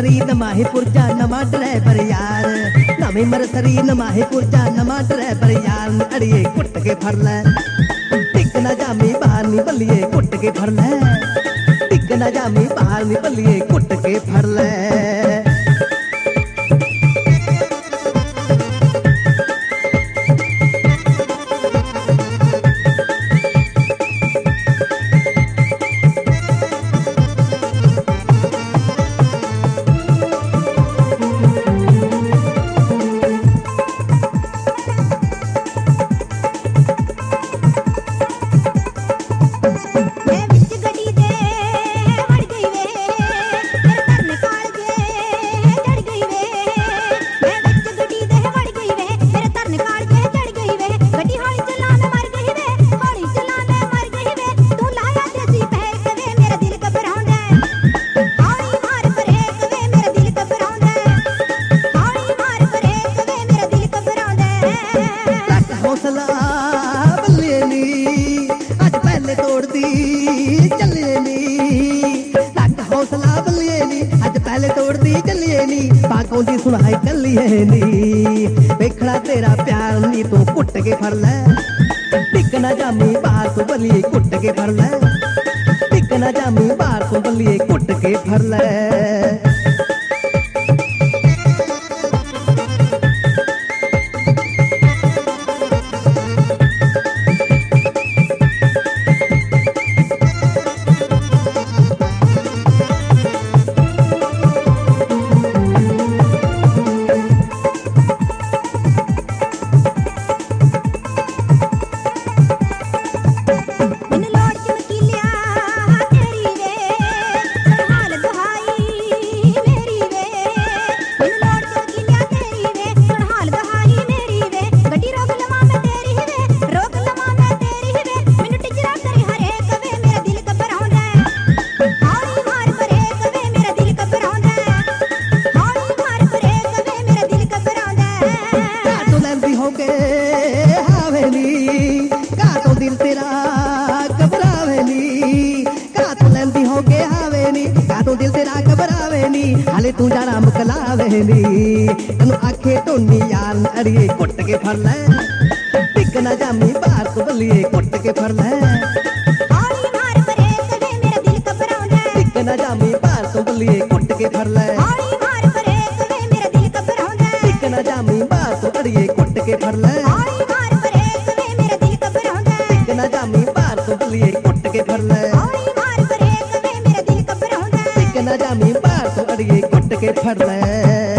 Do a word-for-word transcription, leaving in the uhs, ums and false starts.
Mercury ਨਮਾਹੇ ਪੁਰਜਾ ਨਵਾਂ driver ਯਾਰ, ਨਵੀਂ ਮਰਸਰੀ ਨਮਾਹੇ ਪੁਰਜਾ ਨਵਾਂ ਡਰਾਈਵਰ ਯਾਰ। ਅੜੀਏ ਕੁੱਟ ਕੇ ਫੜ ਲੈ, ਟਿਕ ਨਾ ਜਾਮੀ ਬਾਹਰ ਨੀ ਬੱਲੀਏ ਕੁੱਟ ਕੇ ਫੜ ਲੈ, ਟਿਕ ਨਾ ਜਾਮੀ ਬਾਹਰ ਨੀ ਬੱਲੀਏ ਕੁੱਟ ਕੇ ਫੜ ਲੈ। ਦੀ ਸੁਣਾਈ ਚੱਲੀਏ ਨੀ ਵੇਖਣਾ ਤੇਰਾ ਪਿਆਰ ਨੀ ਤੂੰ ਕੁੱਟ ਕੇ ਫੜ ਲੈ, ਟਿਕ ਨਾ ਜਾਮੀ ਬਾਹਰ ਤੋਂ ਬੱਲੀਏ ਕੁੱਟ ਕੇ ਫੜ ਲੈ, ਟਿਕ ਨਾ ਜਾਮੀ ਬਾਹਰ ਤੋਂ ਬੱਲੀਏ ਕੁੱਟ ਕੇ ਫੜ ਲੈ। ਹਾਲੇ ਤੂੰ ਜਾਣਾ ਮੁਕਲਾਵੇ ਨੀ ਤੈਨੂੰ ਆਖੇ ਢੋਨੀ ਯਾਰ ਅੜੀਏ ਕੁੱਟ ਕੇ ਫੜ ਲੈ, ਟਿਕ ਨਾ ਜਾਮੀ ਬਾਹਰ ਤੋਂ ਬੱਲੀਏ ਕੁੱਟ ਕੇ ਫੜ ਲੈ। ਹੌਲੀ ਮਾਰ ਪਰੇ ਕਦੇ ਮੇਰਾ ਦਿਲ ਘਬਰਾਉਂਦਾ, ਟਿਕ ਨਾ ਜਾਮੀ ਬਾਹਰ ਤੋਂ ਬੱਲੀਏ ਕੁੱਟ ਕੇ ਫੜ ਲੈ। ਹੌਲੀ ਮਾਰ ਪਰੇ ਕਦੇ ਮੇਰਾ ਦਿਲ ਘਬਰਾਉਂਦਾ, ਟਿਕ ਨਾ ਜਾਮੀ ਬਾਹਰ ਤੋਂ ਅੜੀਏ ਕੁੱਟ ਕੇ ਫੜ ਲੈ। ਹੌਲੀ ਮਾਰ ਪਰੇ ਕਦੇ ਮੇਰਾ ਦਿਲ ਘਬਰਾਉਂਦਾ, ਟਿਕ ਨਾ ਜਾਮੀ ਬਾਹਰ ਤੋਂ ਬੱਲੀਏ ਕੁੱਟ ਕੇ ਫੜ ਲੈ। ਹੌਲੀ ਮਾਰ ਪਰੇ ਕਦੇ ਮੇਰਾ ਦਿਲ ਘਬਰਾਉਂਦਾ, ਟਿਕ ਨਾ ਜਾਮੀ ਬਾਹਰ ਤੋਂ ਅੜੀਏ ਕੁੱਟ ਕੇ ਫੜ ਲੈ।